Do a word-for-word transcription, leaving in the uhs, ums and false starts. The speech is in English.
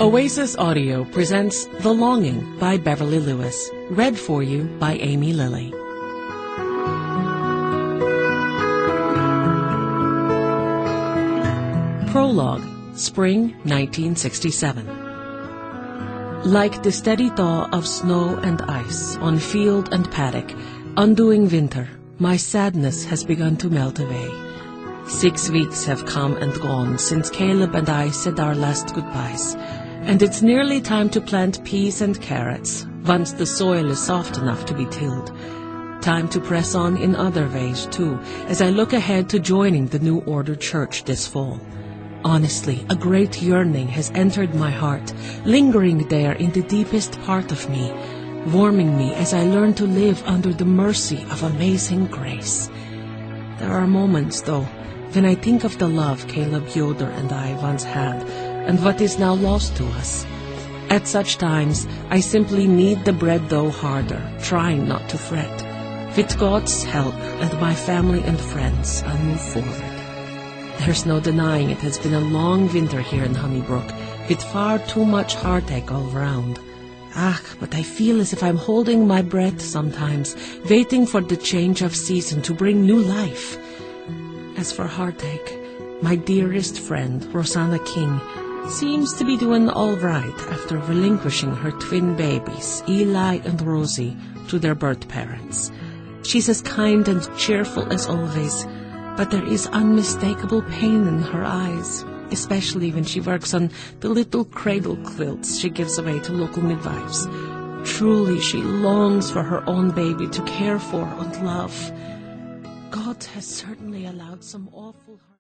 Oasis Audio presents The Longing by Beverly Lewis, read for you by Amy Lilly. Prologue, Spring nineteen sixty-seven. Like the steady thaw of snow and ice on field and paddock, undoing winter, my sadness has begun to melt away. Six weeks have come and gone since Caleb and I said our last goodbyes, and it's nearly time to plant peas and carrots once the soil is soft enough to be tilled. Time to press on in other ways, too, as I look ahead to joining the New Order Church this fall. Honestly, a great yearning has entered my heart, lingering there in the deepest part of me, warming me as I learn to live under the mercy of amazing grace. There are moments, though, when I think of the love Caleb Yoder and I once had, and what is now lost to us. At such times, I simply knead the bread dough harder, trying not to fret. With God's help and my family and friends, I'll move forward. There's no denying it has been a long winter here in Honeybrook, with far too much heartache all around. Ah, but I feel as if I'm holding my breath sometimes, waiting for the change of season to bring new life. As for heartache, my dearest friend, Rosanna King, seems to be doing all right after relinquishing her twin babies, Eli and Rosie, to their birth parents. She's as kind and cheerful as always, but there is unmistakable pain in her eyes, especially when she works on the little cradle quilts she gives away to local midwives. Truly, she longs for her own baby to care for and love. God has certainly allowed some awful...